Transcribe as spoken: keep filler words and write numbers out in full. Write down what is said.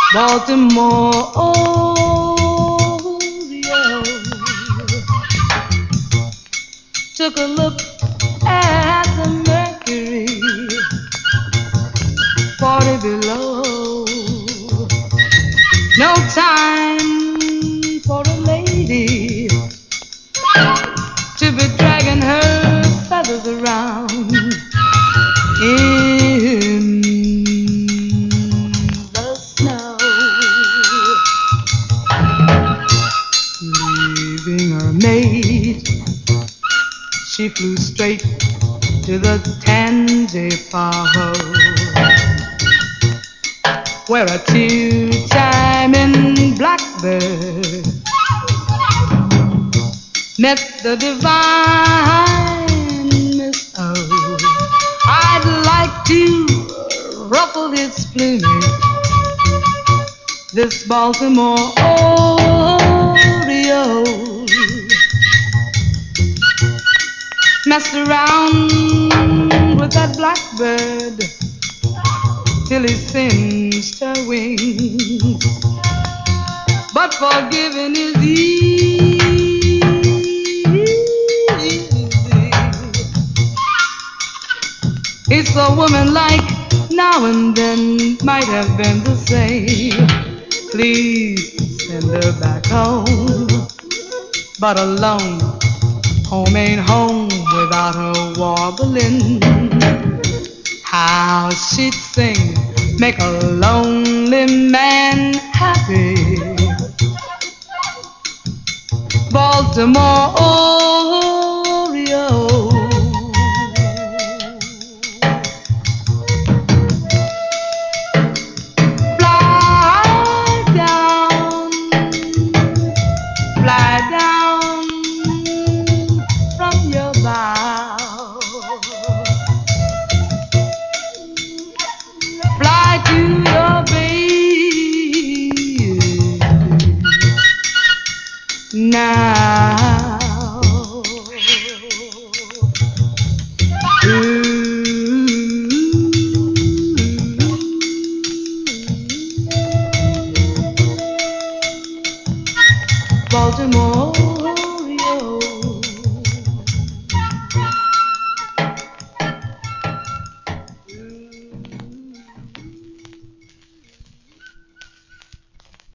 Baltimore, oh, yeah. Took a look at the mercury, forty below. No time for a lady to be dragging her feathers around in the snow. Leaving her mate, she flew straight to the Tangipahoe, where a two-timing blackbird met the divine Miss O. I'd like to ruffle his plumage, this Baltimore Oreo. Messed around with that blackbird till he singed her wings, but forgiving is easy. It's a woman like now and then might have been the same. Please send her back home, but alone. Home ain't home without her warbling. How she'd sing, make a lonely man happy. Baltimore, oh